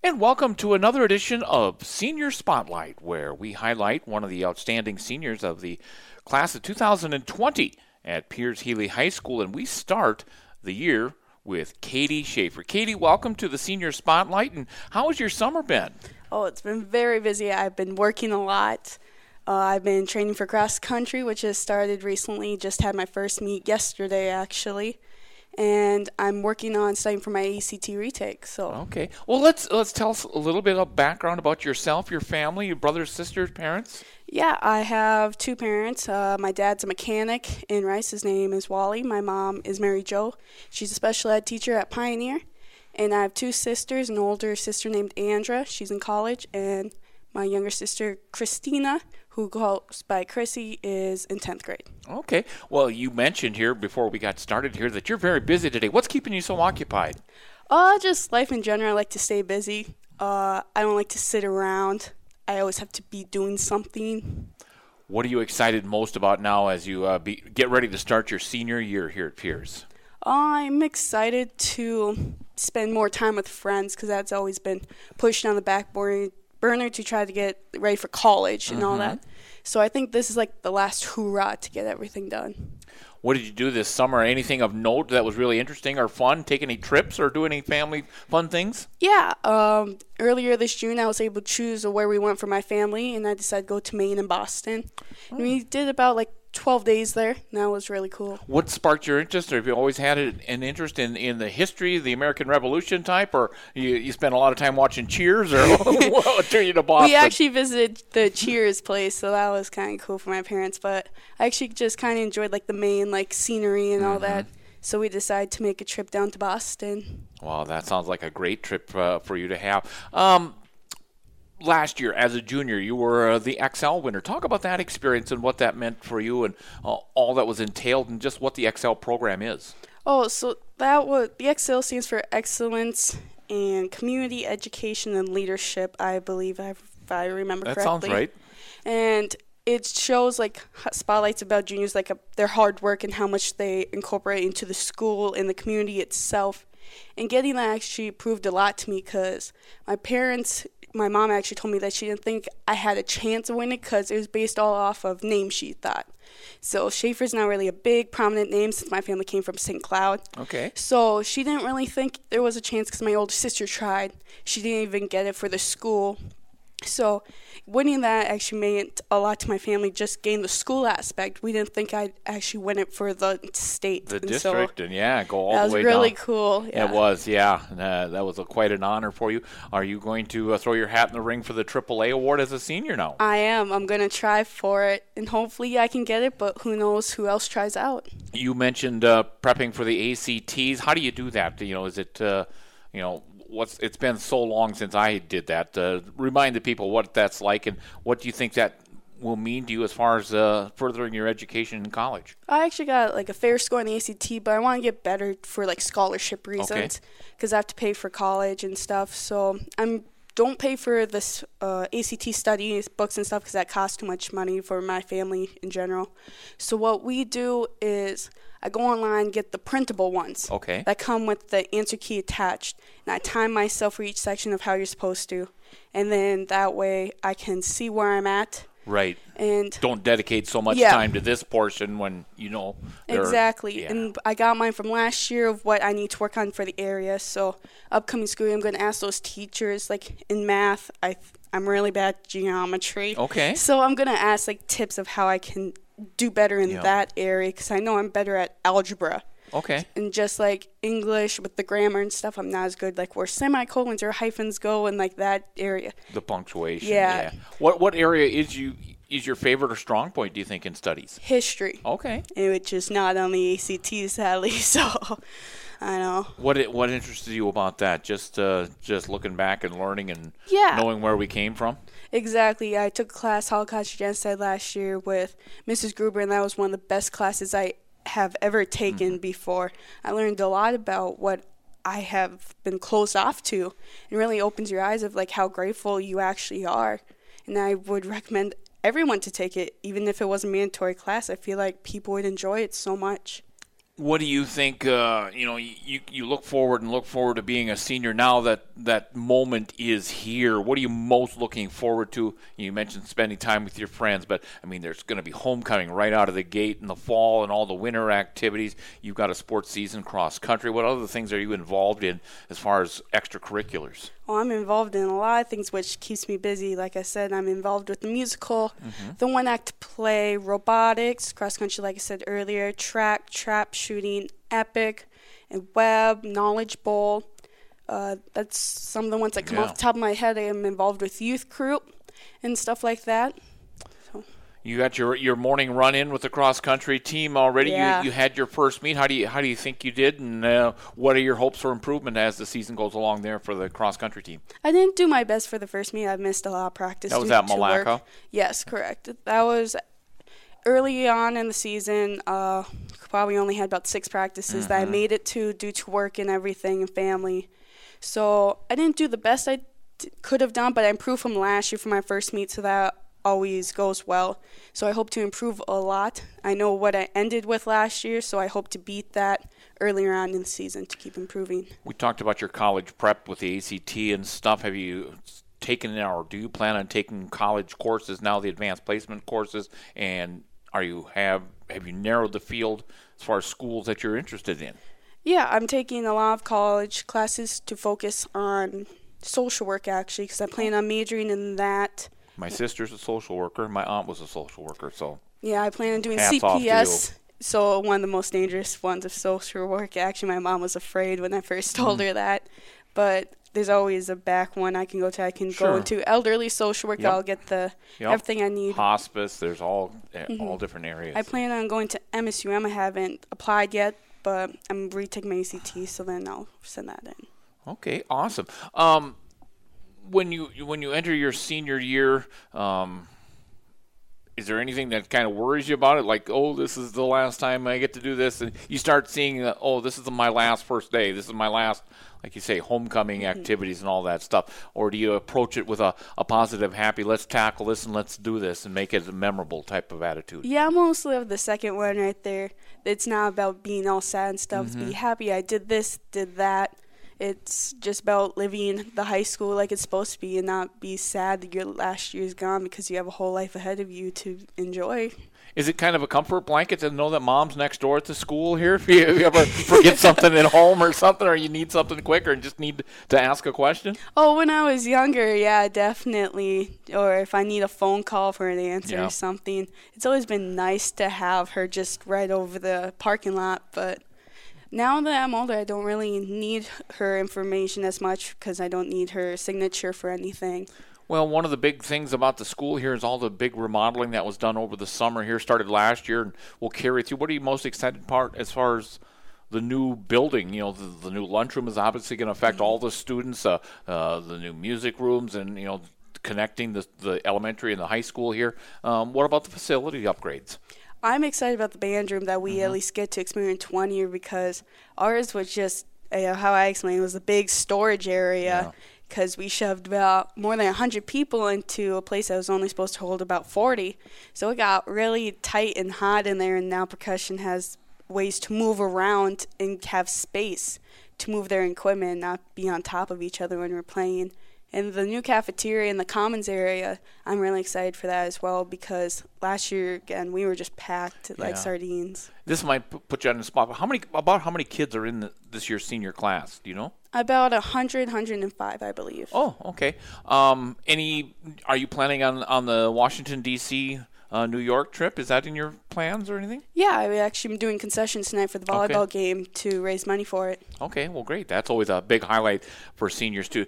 And welcome to another edition of Senior Spotlight, where we highlight one of the outstanding seniors of the class of 2020 at Piers Healy High School. And we start the year with Katie Schaefer. Katie, welcome to the Senior Spotlight. And how has your summer been? Oh, it's been very busy. I've been working a lot. I've been training for cross country, which has started recently. Just had my first meet yesterday, actually. And I'm working on studying for my ACT retake. So Okay. Well, let's tell us a little bit of background about yourself, your family, your brothers, sisters, parents. yeah, I have two parents. My dad's a mechanic in Rice. His name is Wally. My mom is Mary Jo. She's a special ed teacher at Pioneer. And I have two sisters, an older sister named Andra. She's in college. And my younger sister, Christina, who goes by Chrissy, is in 10th grade. Okay. Well, you mentioned here before we got started here that you're very busy today. What's keeping you so occupied? Just life in general. I like to stay busy. I don't like to sit around. I always have to be doing something. What are you excited most about now as you get ready to start your senior year here at Piers? I'm excited to spend more time with friends because that's always been pushed on the back burner to try to get ready for college and all that. So I think this is like the last hoorah to get everything done. What did you do this summer? Anything of note that was really interesting or fun? Take any trips or do any family fun things? Yeah, earlier this June I was able to choose where we went for my family, and I decided to go to Maine and Boston. And we did about like 12 days there, and that was really cool. What sparked your interest? Or have you always had an interest in the history, the American Revolution type, or you spent a lot of time watching Cheers, or what drew you to Boston? We actually visited the Cheers place, so that was kind of cool for my parents. But I actually just kind of enjoyed like the Maine like scenery and all that. So we decided to make a trip down to Boston. Wow, that sounds like a great trip for you to have. Last year, as a junior, you were the XL winner. Talk about that experience and what that meant for you and all that was entailed and just what the XL program is. Oh, so that was the XL stands for Excellence in Community Education and Leadership, I believe, if I remember correctly. That sounds right. And it shows like spotlights about juniors, like their hard work and how much they incorporate into the school and the community itself. And getting that actually proved a lot to me because my mom actually told me that she didn't think I had a chance of winning because it was based all off of names she thought. So Schaefer's not really a big, prominent name since my family came from St. Cloud. Okay. So she didn't really think there was a chance because my older sister tried. She didn't even get it for the school. So winning that actually meant a lot to my family, just gain the school aspect. We didn't think I'd actually win it for the state. The district, and go all the way down. That was really cool. Yeah. It was, yeah. That was quite an honor for you. Are you going to throw your hat in the ring for the AAA award as a senior now? I am. I'm going to try for it, and hopefully I can get it, but who knows who else tries out. You mentioned prepping for the ACTs. How do you do that? Is it, it's been so long since I did that. Remind the people what that's like and what do you think that will mean to you as far as furthering your education in college? I actually got like a fair score on the ACT, but I want to get better for like scholarship reasons because I have to pay for college and stuff. So don't pay for this ACT study books and stuff because that costs too much money for my family in general. So what we do is I go online and get the printable ones that come with the answer key attached. And I time myself for each section of how you're supposed to. And then that way I can see where I'm at. Right. And don't dedicate so much time to this portion when, Exactly. Yeah. And I got mine from last year of what I need to work on for the area. So upcoming school year, I'm going to ask those teachers, like in math, I'm really bad at geometry. Okay. So I'm going to ask like tips of how I can do better in that area because I know I'm better at algebra. Okay. And just like English with the grammar and stuff, I'm not as good like where semicolons or hyphens go and like that area. The punctuation. Yeah. What area is your favorite or strong point, do you think, in studies? History. Okay. Which is not on the ACT, sadly, so I know. What interested you about that? Just looking back and learning and knowing where we came from? Exactly. I took a class, Holocaust Genocide, last year with Mrs. Gruber, and that was one of the best classes I have ever taken before. I learned a lot about what I have been closed off to. It really opens your eyes of like how grateful you actually are. And I would recommend everyone to take it, even if it was a mandatory class. I feel like people would enjoy it so much. What do you think, you look forward to being a senior now that that moment is here. What are you most looking forward to? You mentioned spending time with your friends, but, I mean, there's going to be homecoming right out of the gate in the fall and all the winter activities. You've got a sports season, cross country. What other things are you involved in as far as extracurriculars? Well, I'm involved in a lot of things, which keeps me busy. Like I said, I'm involved with the musical, the one-act play, robotics, cross-country, like I said earlier, track, trap shooting, epic, and web, knowledge bowl. That's some of the ones that come off the top of my head. I am involved with youth group and stuff like that. You got your morning run-in with the cross-country team already. Yeah. You had your first meet. How do you think you did, and what are your hopes for improvement as the season goes along there for the cross-country team? I didn't do my best for the first meet. I missed a lot of practice. That was at Malacca? Yes, correct. That was early on in the season. Probably only had about 6 practices that I made it to due to work and everything and family. So I didn't do the best I could have done, but I improved from last year for my first meet, so that always goes well. So I hope to improve a lot. I know what I ended with last year, so I hope to beat that earlier on in the season to keep improving. We talked about your college prep with the ACT and stuff. Have you taken or do you plan on taking college courses now, the advanced placement courses? And have you narrowed the field as far as schools that you're interested in? Yeah, I'm taking a lot of college classes to focus on social work, actually, because I plan on majoring in that. My sister's a social worker. My aunt was a social worker, so yeah, I plan on doing hats off to CPS. So one of the most dangerous ones of social work. Actually, my mom was afraid when I first told her that, but there's always a back one I can go to. I can go into elderly social work. I'll get everything I need. Hospice. There's all different areas. I plan on going to MSUM. I haven't applied yet, but I'm retaking my ACT, so then I'll send that in. Okay, awesome. When you enter your senior year, is there anything that kind of worries you about it? Like, oh, this is the last time I get to do this, and you start seeing, this is my last first day. This is my last, like you say, homecoming activities and all that stuff. Or do you approach it with a positive, happy, let's tackle this and let's do this and make it a memorable type of attitude? Yeah, I'm mostly of the second one right there. It's not about being all sad and stuff. It's be happy. I did this, did that. It's just about living the high school like it's supposed to be and not be sad that your last year is gone because you have a whole life ahead of you to enjoy. Is it kind of a comfort blanket to know that mom's next door at the school here? If you ever forget something at home or something, or you need something quicker and just need to ask a question? Oh, when I was younger, yeah, definitely. Or if I need a phone call for an answer or something. It's always been nice to have her just right over the parking lot, but now that I'm older, I don't really need her information as much because I don't need her signature for anything. Well, one of the big things about the school here is all the big remodeling that was done over the summer here, started last year, and will carry through. What are you most excited about as far as the new building? You know, the new lunchroom is obviously going to affect all the students, the new music rooms, and, connecting the elementary and the high school here. What about the facility upgrades? I'm excited about the band room that we at least get to experience 1 year because ours was just, how I explained, it was a big storage area because we shoved about more than 100 people into a place that was only supposed to hold about 40. So it got really tight and hot in there, and now percussion has ways to move around and have space to move their equipment and not be on top of each other when we're playing. And the new cafeteria in the commons area, I'm really excited for that as well because last year, again, we were just packed like sardines. This might put you on the spot, but how many kids are in this year's senior class? Do you know? About 105, I believe. Oh, okay. Are you planning on the Washington, D.C., New York trip? Is that in your plans or anything? Yeah, I actually am doing concessions tonight for the volleyball game to raise money for it. Okay, well, great. That's always a big highlight for seniors, too.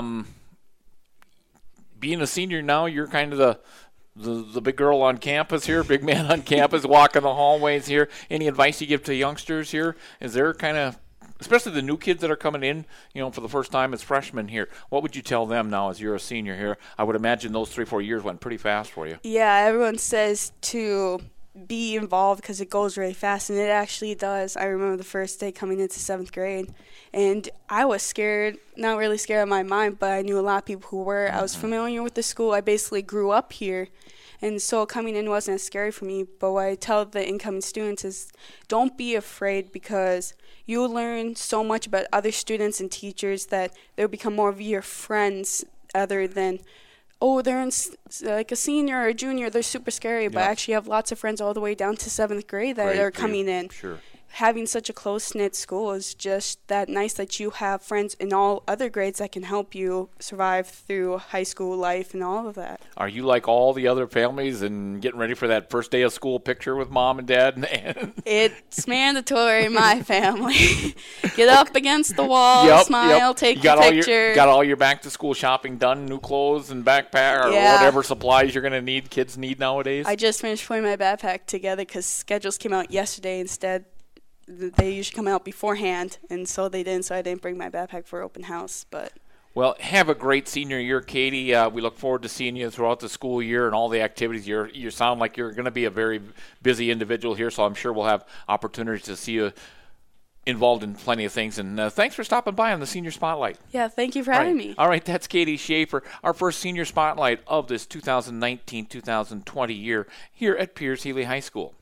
Being a senior now, you're kind of the big girl on campus here, big man on campus, walking the hallways here. Any advice you give to youngsters here? Is there kind of, especially the new kids that are coming in, for the first time as freshmen here, what would you tell them now as you're a senior here? I would imagine those 3-4 years went pretty fast for you. Yeah, everyone says to be involved because it goes really fast, and it actually does. I remember the first day coming into 7th grade, and I was scared, not really scared in my mind, but I knew a lot of people who were. I was familiar with the school. I basically grew up here, and so coming in wasn't as scary for me. But what I tell the incoming students is don't be afraid, because you'll learn so much about other students and teachers that they'll become more of your friends other than, oh, they're in like a senior or a junior, they're super scary. But I actually have lots of friends all the way down to 7th grade that are coming in. Sure. Having such a close-knit school is just that nice that you have friends in all other grades that can help you survive through high school life and all of that. Are you like all the other families and getting ready for that first day of school picture with mom and dad? It's mandatory in my family. Get up against the wall, smile, take your picture. Got all your back-to-school shopping done, new clothes and backpack or whatever supplies you're going to need, kids need nowadays? I just finished putting my backpack together because schedules came out yesterday instead. They usually come out beforehand, and so they didn't, so I didn't bring my backpack for open house. But well, have a great senior year, Katie. We look forward to seeing you throughout the school year and all the activities. You sound like you're going to be a very busy individual here, so I'm sure we'll have opportunities to see you involved in plenty of things. And thanks for stopping by on the Senior Spotlight. Yeah, thank you for having me. All right, that's Katie Schaefer, our first Senior Spotlight of this 2019-2020 year here at Piers Healy High School.